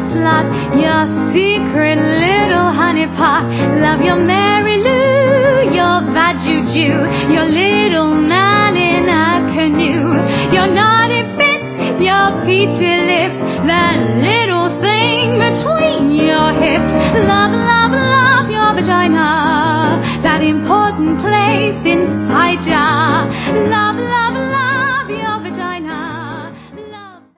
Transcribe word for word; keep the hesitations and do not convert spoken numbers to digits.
slot, your secret little honeypot. Love your Mary Lou, your Vajuju, your little man in a canoe, your naughty bits, your peachy lips, that little